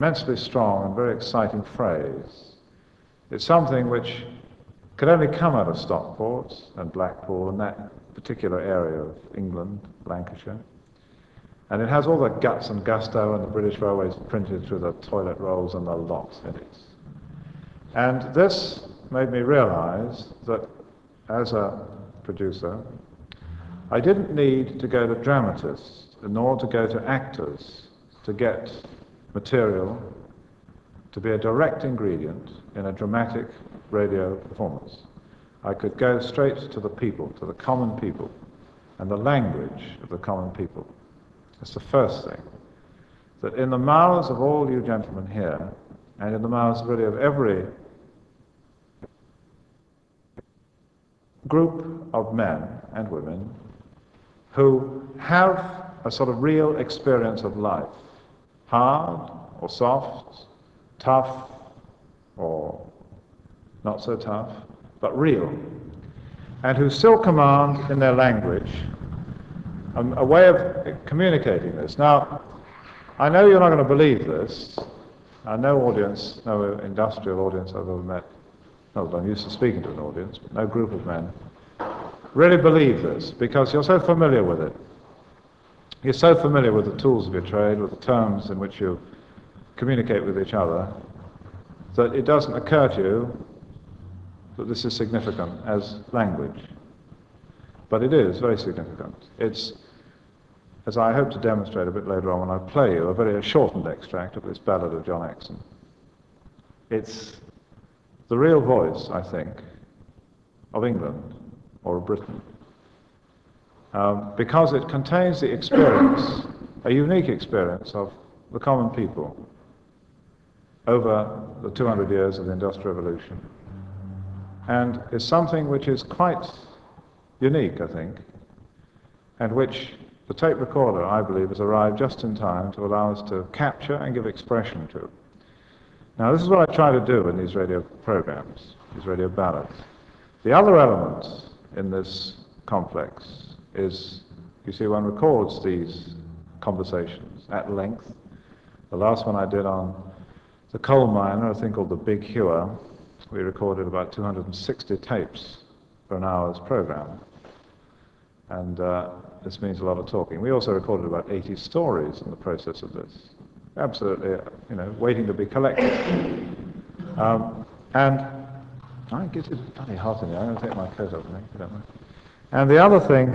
immensely strong and very exciting phrase. It's something which could only come out of Stockport and Blackpool and that particular area of England, Lancashire. And it has all the guts and gusto and the British Railways printed through the toilet rolls and the lot in it. And this made me realize that as a producer, I didn't need to go to dramatists nor to go to actors to get material to be a direct ingredient in a dramatic radio performance. I could go straight to the people, to the common people, and the language of the common people. That's the first thing. That in the mouths of all you gentlemen here, and in the mouths really of every group of men and women who have a sort of real experience of life, hard or soft, tough or not so tough, but real, and who still command in their language a way of communicating this. Now, I know you're not going to believe this. No audience, no industrial audience I've ever met, not that I'm used to speaking to an audience, but no group of men, really believe this, because you're so familiar with it. You're so familiar with the tools of your trade, with the terms in which you communicate with each other, that it doesn't occur to you that this is significant as language. But it is very significant. It's, as I hope to demonstrate a bit later on when I play you, a very shortened extract of this ballad of John Exon. It's the real voice, I think, of England or of Britain, because it contains the experience, a unique experience of the common people over the 200 years of the Industrial Revolution, and is something which is quite unique, I think, and which the tape recorder, I believe, has arrived just in time to allow us to capture and give expression to. Now, this is what I try to do in these radio programs, these radio ballads. The other element in this complex is, you see, one records these conversations at length. The last one I did on the coal miner, a thing called the Big Hewer, we recorded about 260 tapes for an hour's program. And this means a lot of talking. We also recorded about 80 stories in the process of this. Absolutely, waiting to be collected. And I get it bloody hot in here. I'm going to take my coat off, I think. And the other thing